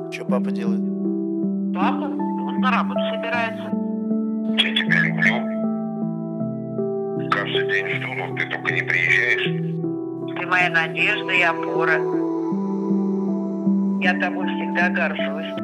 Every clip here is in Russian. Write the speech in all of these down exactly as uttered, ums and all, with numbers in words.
Что папа делает? Папа? Он на работу собирается. Я тебя люблю. Каждый день жду, но ты только не приезжаешь. Ты моя надежда и опора. Я тобой всегда горжусь.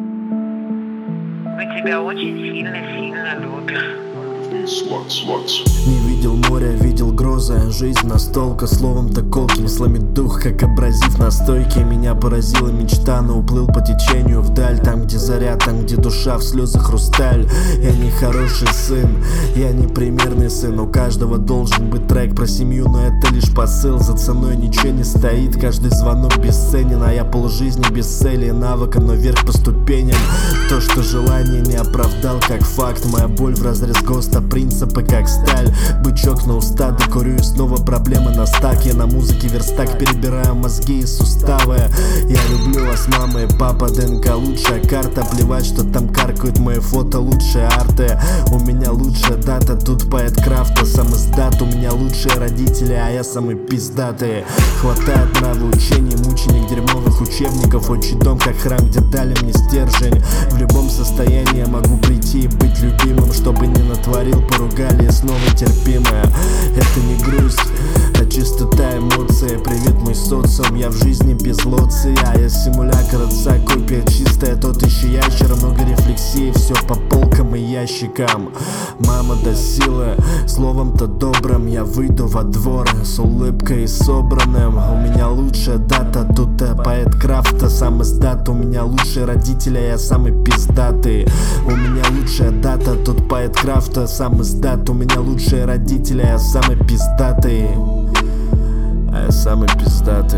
Мы тебя очень сильно-сильно любим. Не видел моря, видел грозы. Жизнь настолько, словом-то колким сломит дух, как абразив на стойке. Меня поразила мечта, но уплыл по течению вдаль. Там, где заря, там, где душа, в слезах хрусталь. Я не хороший сын, я не примерный сын. У каждого должен быть трек про семью, но это лишь посыл. За ценой ничего не стоит, каждый звонок бесценен. А я полжизни без цели, навыка, но вверх по ступеням. То, что желание не оправдал, как факт. Моя боль вразрез ГОСТа, принципы как сталь. Бычок на уста, докурю и снова проблемы на стак. Я на музыке верстак, перебираю мозги и суставы. Я люблю вас, мама и папа, ДНК лучшая карта. Плевать, что там каркают мои фото, лучшие арты. У меня лучшая дата, тут поэт крафта, сам издат. У меня лучшие родители, а я самый пиздатый. Хватает нравоучений, мученик дерьмовых учебников. Отчий дом как храм, где дали мне стержень. В любом состоянии я могу прийти и быть любимым. Чтобы не натворил, поругали и снова терпимое. Это не грусть, а чистота эмоций. Привет, мой социум, я в жизни без лоции. А я симулятор отца, копия чистая, тот еще ящер. Много рефлексий, все по полкам и ящикам. Мама до силы, словом-то добрым я выйду во двор с улыбкой и собранным. У меня лучшая дата, тут поэт крафта, сам издат. У меня лучшие родители, а я самый пиздатый. У меня лучшая дата, тут поэт крафта, сам издат. У меня лучшие родители, а я самый пиздатый. А я самый пиздатый.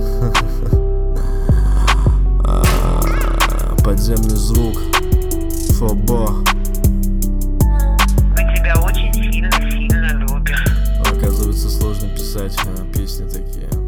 Подземный звук, Фобо. Мы тебя очень сильно-сильно любим. Оказывается, сложно писать песни такие.